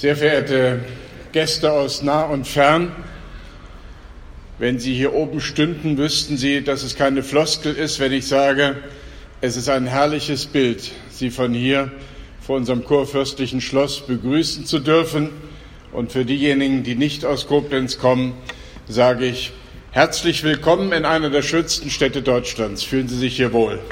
Sehr verehrte Gäste aus nah und fern, wenn Sie hier oben stünden, wüssten Sie, dass es keine Floskel ist, wenn ich sage, es ist ein herrliches Bild, Sie von hier vor unserem kurfürstlichen Schloss begrüßen zu dürfen. Und für diejenigen, die nicht aus Koblenz kommen, sage ich herzlich willkommen in einer der schönsten Städte Deutschlands. Fühlen Sie sich hier wohl.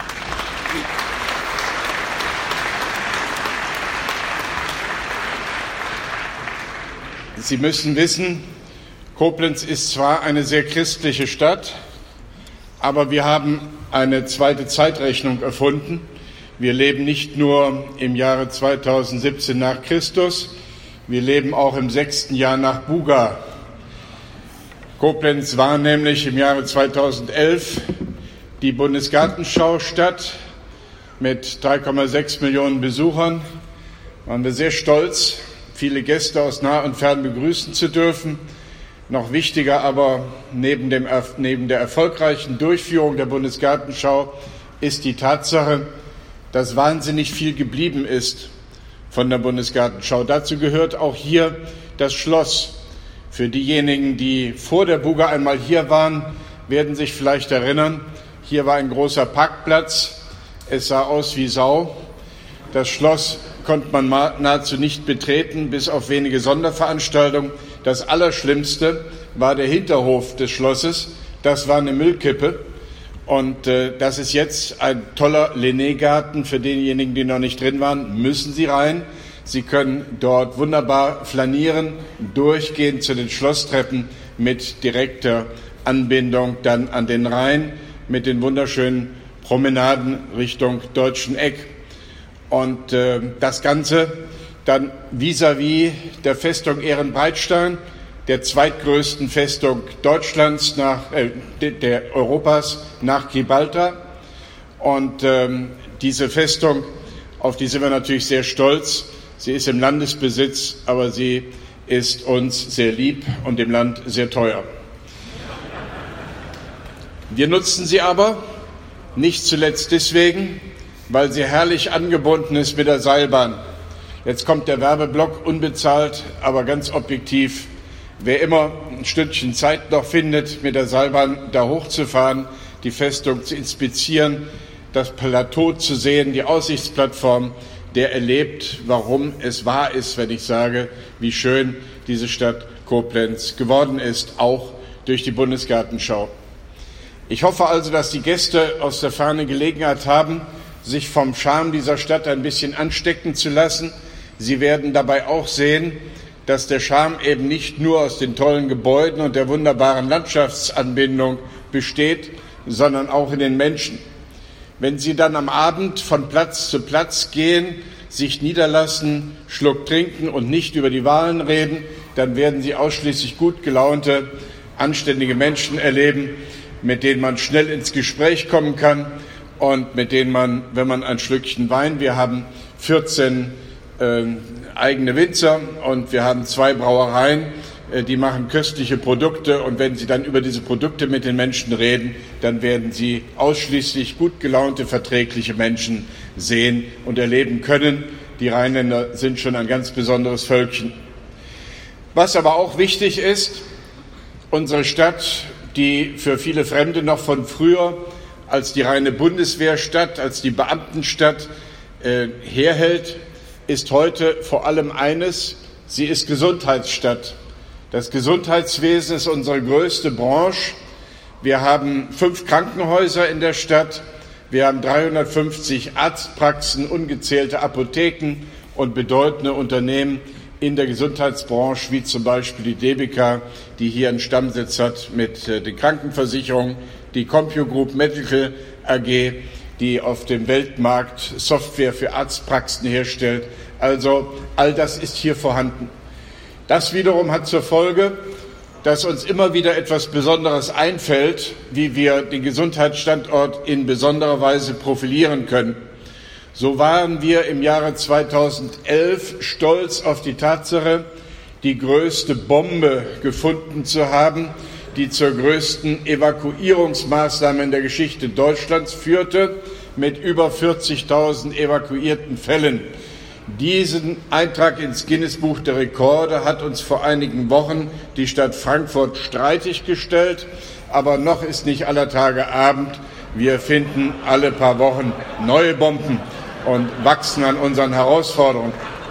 Sie müssen wissen, Koblenz ist zwar eine sehr christliche Stadt, aber wir haben eine zweite Zeitrechnung erfunden. Wir leben nicht nur im Jahre 2017 nach Christus, wir leben auch im 6. Jahr nach Buga. Koblenz war nämlich im Jahre 2011 die Bundesgartenschau-Stadt mit 3,6 Millionen Besuchern. Waren wir sehr stolz, viele Gäste aus nah und fern begrüßen zu dürfen. Noch wichtiger aber, neben der erfolgreichen Durchführung der Bundesgartenschau ist die Tatsache, dass wahnsinnig viel geblieben ist von der Bundesgartenschau. Dazu gehört auch hier das Schloss. Für diejenigen, die vor der Buga einmal hier waren, werden sich vielleicht erinnern, hier war ein großer Parkplatz. Es sah aus wie Sau. Das Schloss konnte man nahezu nicht betreten, bis auf wenige Sonderveranstaltungen. Das Allerschlimmste war der Hinterhof des Schlosses. Das war eine Müllkippe. Und das ist jetzt ein toller Linné-Garten. Für diejenigen, die noch nicht drin waren, müssen Sie rein. Sie können dort wunderbar flanieren, durchgehen zu den Schlosstreppen mit direkter Anbindung dann an den Rhein, mit den wunderschönen Promenaden Richtung Deutschen Eck. Und das Ganze dann vis-à-vis der Festung Ehrenbreitstein, der zweitgrößten Festung Deutschlands der Europas nach Gibraltar. Und diese Festung, auf die sind wir natürlich sehr stolz. Sie ist im Landesbesitz, aber sie ist uns sehr lieb und dem Land sehr teuer. Wir nutzen sie aber nicht zuletzt deswegen, weil sie herrlich angebunden ist mit der Seilbahn. Jetzt kommt der Werbeblock, unbezahlt, aber ganz objektiv. Wer immer ein Stündchen Zeit noch findet, mit der Seilbahn da hochzufahren, die Festung zu inspizieren, das Plateau zu sehen, die Aussichtsplattform, der erlebt, warum es wahr ist, wenn ich sage, wie schön diese Stadt Koblenz geworden ist, auch durch die Bundesgartenschau. Ich hoffe also, dass die Gäste aus der Ferne Gelegenheit haben, sich vom Charme dieser Stadt ein bisschen anstecken zu lassen. Sie werden dabei auch sehen, dass der Charme eben nicht nur aus den tollen Gebäuden und der wunderbaren Landschaftsanbindung besteht, sondern auch in den Menschen. Wenn Sie dann am Abend von Platz zu Platz gehen, sich niederlassen, Schluck trinken und nicht über die Wahlen reden, dann werden Sie ausschließlich gut gelaunte, anständige Menschen erleben, mit denen man schnell ins Gespräch kommen kann und mit denen man, wenn man ein Schlückchen Wein, wir haben 14 eigene Winzer und wir haben 2 Brauereien, die machen köstliche Produkte, und wenn Sie dann über diese Produkte mit den Menschen reden, dann werden Sie ausschließlich gut gelaunte, verträgliche Menschen sehen und erleben können. Die Rheinländer sind schon ein ganz besonderes Völkchen. Was aber auch wichtig ist, unsere Stadt, die für viele Fremde noch von früher als die reine Bundeswehrstadt, als die Beamtenstadt herhält, ist heute vor allem eines: sie ist Gesundheitsstadt. Das Gesundheitswesen ist unsere größte Branche. Wir haben 5 Krankenhäuser in der Stadt, wir haben 350 Arztpraxen, ungezählte Apotheken und bedeutende Unternehmen in der Gesundheitsbranche, wie zum Beispiel die DBK, die hier einen Stammsitz hat mit den Krankenversicherungen, die CompuGroup Medical AG, die auf dem Weltmarkt Software für Arztpraxen herstellt. Also all das ist hier vorhanden. Das wiederum hat zur Folge, dass uns immer wieder etwas Besonderes einfällt, wie wir den Gesundheitsstandort in besonderer Weise profilieren können. So waren wir im Jahre 2011 stolz auf die Tatsache, die größte Bombe gefunden zu haben, die zur größten Evakuierungsmaßnahme in der Geschichte Deutschlands führte, mit über 40.000 evakuierten Fällen. Diesen Eintrag ins Guinness-Buch der Rekorde hat uns vor einigen Wochen die Stadt Frankfurt streitig gestellt. Aber noch ist nicht aller Tage Abend. Wir finden alle paar Wochen neue Bomben und wachsen an unseren Herausforderungen.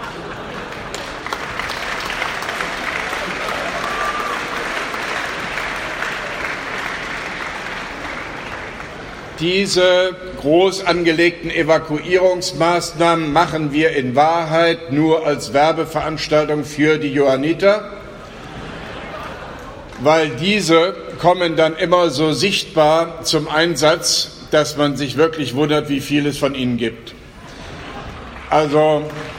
Diese groß angelegten Evakuierungsmaßnahmen machen wir in Wahrheit nur als Werbeveranstaltung für die Johanniter, weil diese kommen dann immer so sichtbar zum Einsatz, dass man sich wirklich wundert, wie viel es von ihnen gibt. Also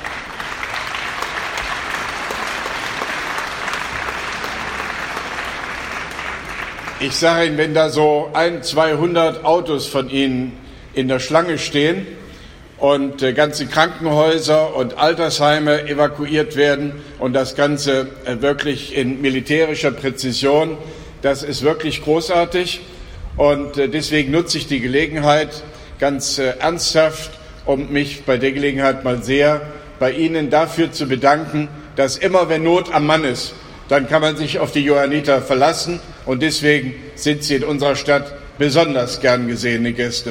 ich sage Ihnen, wenn da so 200 Autos von Ihnen in der Schlange stehen und ganze Krankenhäuser und Altersheime evakuiert werden und das Ganze wirklich in militärischer Präzision, das ist wirklich großartig. Und deswegen nutze ich die Gelegenheit ganz ernsthaft, um mich bei der Gelegenheit mal sehr bei Ihnen dafür zu bedanken, dass immer, wenn Not am Mann ist, dann kann man sich auf die Johanniter verlassen. Und deswegen sind Sie in unserer Stadt besonders gern gesehene Gäste.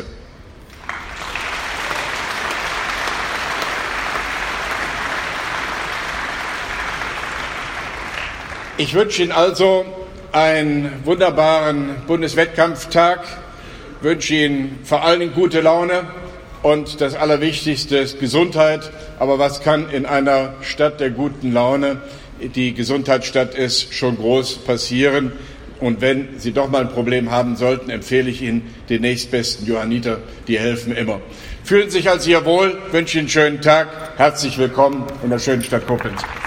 Ich wünsche Ihnen also einen wunderbaren Bundeswettkampftag, wünsche Ihnen vor allen Dingen gute Laune und das Allerwichtigste ist Gesundheit. Aber was kann in einer Stadt der guten Laune, die Gesundheitsstadt ist, schon groß passieren? Und wenn Sie doch mal ein Problem haben sollten, empfehle ich Ihnen den nächstbesten Johanniter. Die helfen immer. Fühlen Sie sich also hier wohl, wünsche Ihnen einen schönen Tag. Herzlich willkommen in der schönen Stadt Koblenz.